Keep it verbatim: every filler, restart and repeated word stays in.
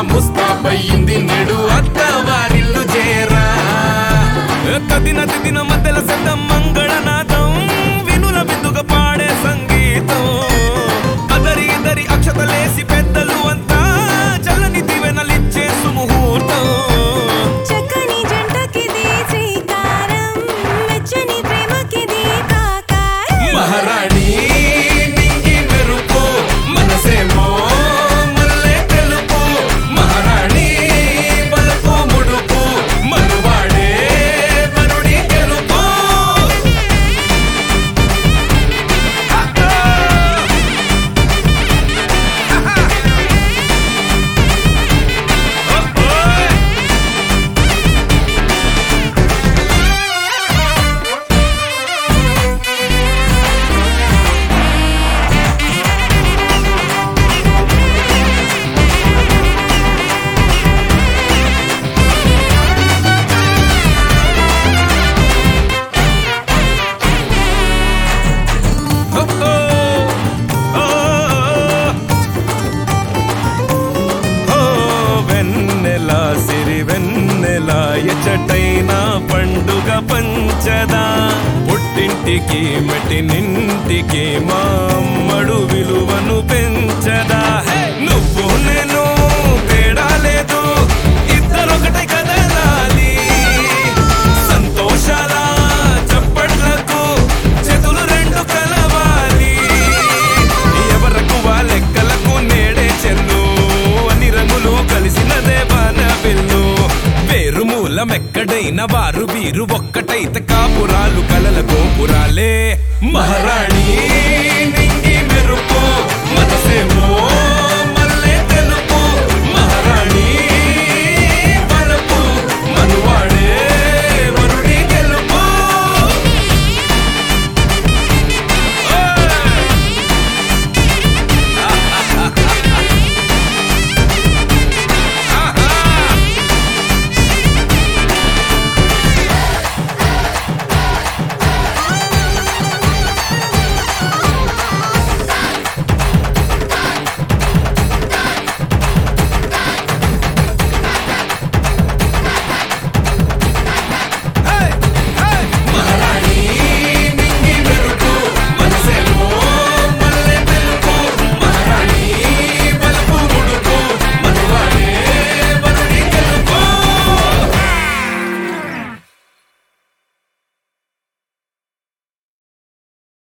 ముస్తాబయ్యింది నేడు అత్తవారిల్లు చేరా తదిన తిదిన మధ్యల శబ్దం మంగళనాదం వినుల బిందుగా పాడే సంగీతం అదరి ఇదరి అక్షతలేసి పెద్దలు అంతా చల్లని దివెనలిచ్చే సుముహూర్తం చక్కని జంటకిది శ్రీకారం మెచ్చని ప్రేమకిది కాకారం మహారాణి నింగి మెరుపు మనసేమో మల్లె తెలుపు మహారాణి బలపు ముడుపు మనువాడే వరుడి గెలుపు వెన్నెల సిరి వెన్నెల ఎచటైన పండుగ పంచదా పుట్టింటికి మెట్టినింటికి మా అమ్మడు విలువను పెంచదా నువ్వు నేను తేడా లేదు ఇద్దరొకటే కదలాలి సంతోషాల చప్పట్లకు చేతులు రెండు కలవాలి ఎవరకు వాళ్ళెక్కలకు నేడే చెల్లు అని రంగులు కలిసినదే బాన పిల్లు వేరు మూలమెక్కడైన వారు వీరు ఒక్కటైతే కాపురాలు కలల గోపురాలే మహారాణి